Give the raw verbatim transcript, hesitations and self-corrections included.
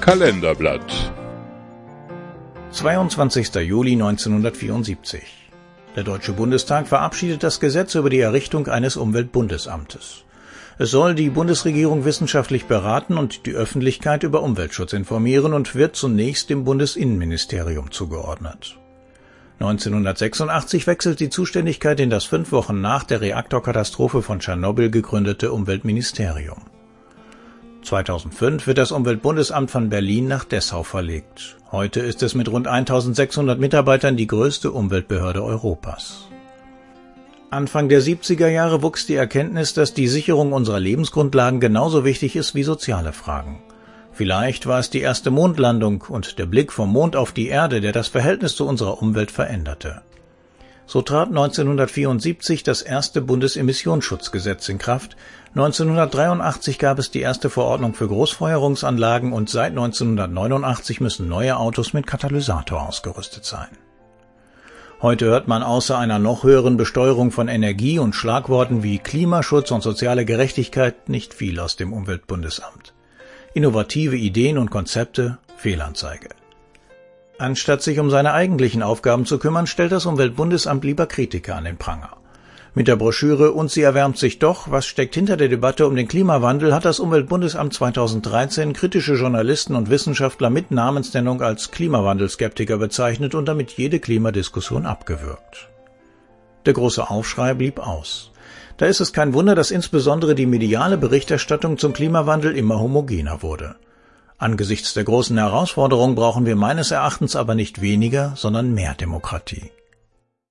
Kalenderblatt. zweiundzwanzigster Juli neunzehnhundertvierundsiebzig. Der Deutsche Bundestag verabschiedet das Gesetz über die Errichtung eines Umweltbundesamtes. Es soll die Bundesregierung wissenschaftlich beraten und die Öffentlichkeit über Umweltschutz informieren und wird zunächst dem Bundesinnenministerium zugeordnet. neunzehnhundertsechsundachtzig wechselt die Zuständigkeit in das fünf Wochen nach der Reaktorkatastrophe von Tschernobyl gegründete Umweltministerium. zweitausendfünf wird das Umweltbundesamt von Berlin nach Dessau verlegt. Heute ist es mit rund eintausendsechshundert Mitarbeitern die größte Umweltbehörde Europas. Anfang der siebziger Jahre wuchs die Erkenntnis, dass die Sicherung unserer Lebensgrundlagen genauso wichtig ist wie soziale Fragen. Vielleicht war es die erste Mondlandung und der Blick vom Mond auf die Erde, der das Verhältnis zu unserer Umwelt veränderte. So trat neunzehnhundertvierundsiebzig das erste Bundesemissionsschutzgesetz in Kraft, neunzehnhundertdreiundachtzig gab es die erste Verordnung für Großfeuerungsanlagen und seit neunzehnhundertneunundachtzig müssen neue Autos mit Katalysator ausgerüstet sein. Heute hört man außer einer noch höheren Besteuerung von Energie und Schlagworten wie Klimaschutz und soziale Gerechtigkeit nicht viel aus dem Umweltbundesamt. Innovative Ideen und Konzepte, Fehlanzeige. Anstatt sich um seine eigentlichen Aufgaben zu kümmern, stellt das Umweltbundesamt lieber Kritiker an den Pranger. Mit der Broschüre »Und sie erwärmt sich doch, was steckt hinter der Debatte um den Klimawandel« hat das Umweltbundesamt zweitausenddreizehn kritische Journalisten und Wissenschaftler mit Namensnennung als Klimawandelskeptiker bezeichnet und damit jede Klimadiskussion abgewürgt. Der große Aufschrei blieb aus. Da ist es kein Wunder, dass insbesondere die mediale Berichterstattung zum Klimawandel immer homogener wurde. Angesichts der großen Herausforderung brauchen wir meines Erachtens aber nicht weniger, sondern mehr Demokratie.